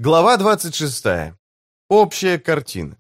Глава 26. Общая картина.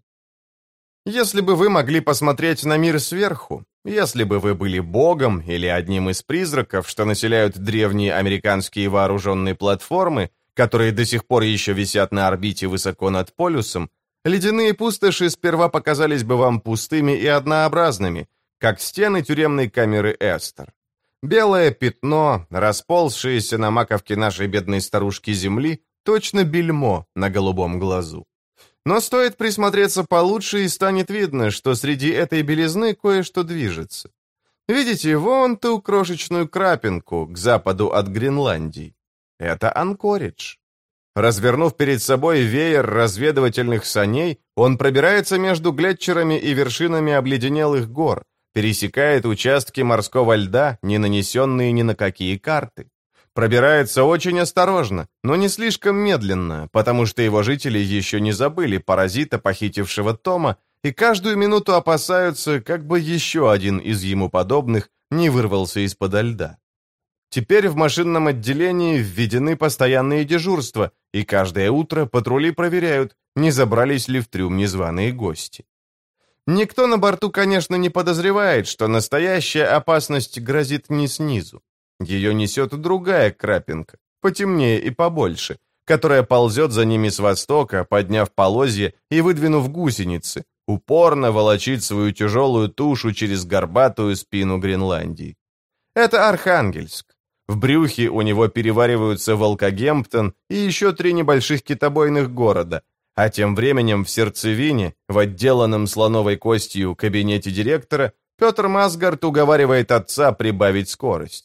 Если бы вы могли посмотреть на мир сверху, если бы вы были богом или одним из призраков, что населяют древние американские вооруженные платформы, которые до сих пор еще висят на орбите высоко над полюсом, ледяные пустоши сперва показались бы вам пустыми и однообразными, как стены тюремной камеры Эстер. Белое пятно, расползшееся на маковке нашей бедной старушки Земли, точно бельмо на голубом глазу. Но стоит присмотреться получше, и станет видно, что среди этой белизны кое-что движется. Видите, вон ту крошечную крапинку к западу от Гренландии? Это Анкоридж. Развернув перед собой веер разведывательных саней, он пробирается между глетчерами и вершинами обледенелых гор, пересекает участки морского льда, не нанесенные ни на какие карты. Пробирается очень осторожно, но не слишком медленно, потому что его жители еще не забыли паразита, похитившего Тома, и каждую минуту опасаются, как бы еще один из ему подобных не вырвался из-подо льда. Теперь в машинном отделении введены постоянные дежурства, и каждое утро патрули проверяют, не забрались ли в трюм незваные гости. Никто на борту, конечно, не подозревает, что настоящая опасность грозит не снизу. Ее несет другая крапинка, потемнее и побольше, которая ползет за ними с востока, подняв полозья и выдвинув гусеницы, упорно волочит свою тяжелую тушу через горбатую спину Гренландии. Это Архангельск. В брюхе у него перевариваются Волкогемптон и еще 3 небольших китобойных города, а тем временем в сердцевине, в отделанном слоновой костью кабинете директора, Петр Масгард уговаривает отца прибавить скорость.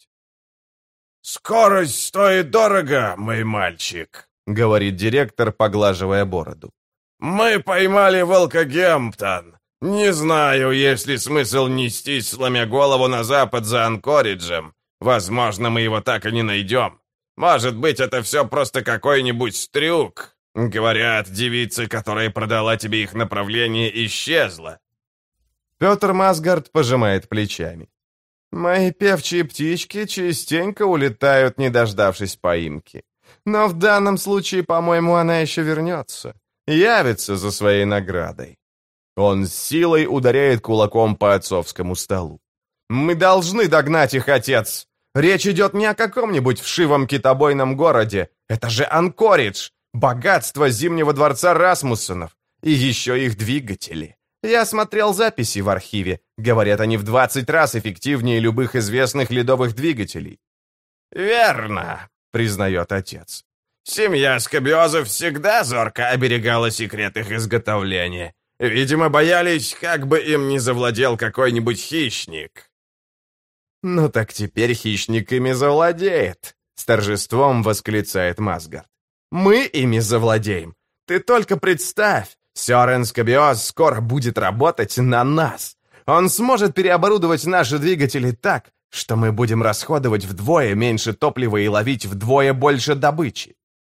«Скорость стоит дорого, мой мальчик», — говорит директор, поглаживая бороду. «Мы поймали Волкогемптон. Не знаю, есть ли смысл нестись, сломя голову на запад за Анкориджем. Возможно, мы его так и не найдем. Может быть, это все просто какой-нибудь трюк. Говорят, девица, которая продала тебе их направление, исчезла». Петр Масгард пожимает плечами. «Мои певчие птички частенько улетают, не дождавшись поимки. Но в данном случае, по-моему, она еще вернется. Явится за своей наградой». Он с силой ударяет кулаком по отцовскому столу. «Мы должны догнать их, отец! Речь идет не о каком-нибудь вшивом китобойном городе. Это же Анкоридж, богатство Зимнего дворца Расмуссенов. И еще их двигатели. Я смотрел записи в архиве. Говорят, они в 20 раз эффективнее любых известных ледовых двигателей». «Верно», — признает отец. «Семья Скобиозов всегда зорко оберегала секрет их изготовления. Видимо, боялись, как бы им не завладел какой-нибудь хищник». «Ну так теперь хищник ими завладеет», — с торжеством восклицает Масгард. «Мы ими завладеем. Ты только представь, Сёрен Скобиоз скоро будет работать на нас. Он сможет переоборудовать наши двигатели так, что мы будем расходовать вдвое меньше топлива и ловить вдвое больше добычи».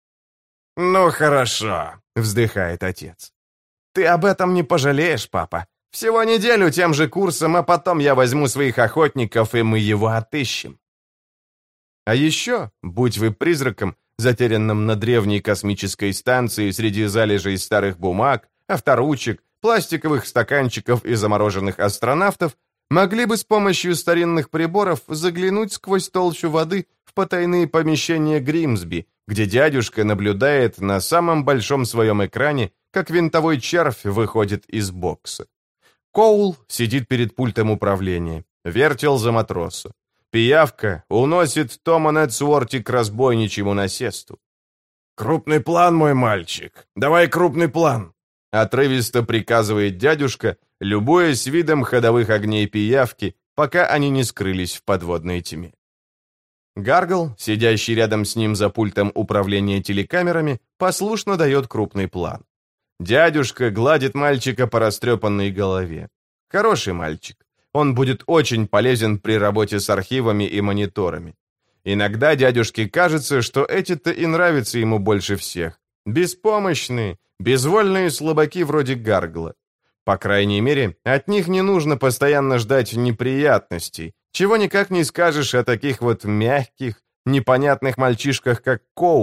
«Ну хорошо», — вздыхает отец. «Ты об этом не пожалеешь, папа. Всего неделю тем же курсом, а потом я возьму своих охотников, и мы его отыщем». А еще, будь вы призраком, затерянным на древней космической станции среди залежей старых бумаг, авторучек, пластиковых стаканчиков и замороженных астронавтов, могли бы с помощью старинных приборов заглянуть сквозь толщу воды в потайные помещения Гримсби, где дядюшка наблюдает на самом большом своем экране, как винтовой червь выходит из бокса. Коул сидит перед пультом управления, вертел за матроса. Пиявка уносит Тома Нетсуорти к разбойничьему насесту. «Крупный план, мой мальчик. Давай крупный план», — отрывисто приказывает дядюшка, любуясь видом ходовых огней пиявки, пока они не скрылись в подводной тьме. Гаргл, сидящий рядом с ним за пультом управления телекамерами, послушно дает крупный план. Дядюшка гладит мальчика по растрепанной голове. Хороший мальчик. Он будет очень полезен при работе с архивами и мониторами. Иногда дядюшке кажется, что эти-то и нравятся ему больше всех. Беспомощные, безвольные слабаки вроде Гаргла. По крайней мере, от них не нужно постоянно ждать неприятностей, чего никак не скажешь о таких вот мягких, непонятных мальчишках, как Коул,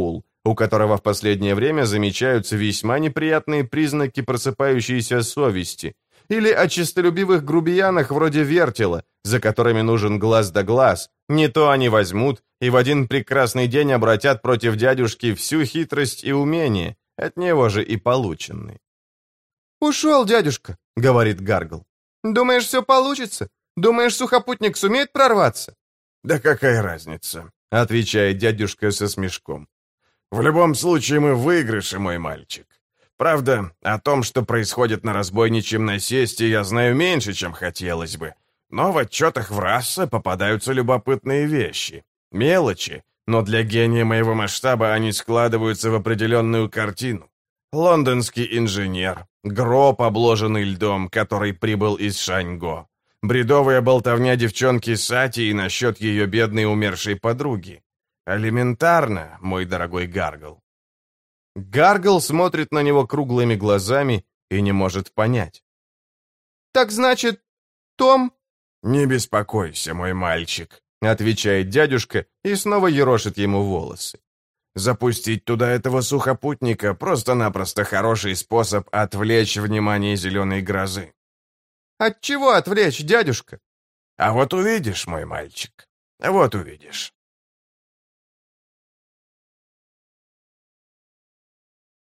у которого в последнее время замечаются весьма неприятные признаки просыпающейся совести, или о честолюбивых грубиянах вроде Вертела, за которыми нужен глаз да глаз, не то они возьмут и в один прекрасный день обратят против дядюшки всю хитрость и умение, от него же и полученные. «Ушел дядюшка», — говорит Гаргл. «Думаешь, все получится? Думаешь, сухопутник сумеет прорваться?» «Да какая разница?» — отвечает дядюшка со смешком. «В любом случае мы в выигрыше, мой мальчик. Правда, о том, что происходит на разбойничьем насесте, я знаю меньше, чем хотелось бы. Но в отчетах Врасса попадаются любопытные вещи. Мелочи, но для гения моего масштаба они складываются в определенную картину. Лондонский инженер, гроб, обложенный льдом, который прибыл из Шаньго. Бредовая болтовня девчонки Сати насчет ее бедной умершей подруги. Элементарно, мой дорогой Гаргл». Гаргл смотрит на него круглыми глазами и не может понять. «Так значит, Том...» «Не беспокойся, мой мальчик», — отвечает дядюшка и снова ерошит ему волосы. «Запустить туда этого сухопутника — просто-напросто хороший способ отвлечь внимание зеленой грозы». «От чего отвлечь, дядюшка?» «А вот увидишь, мой мальчик, вот увидишь».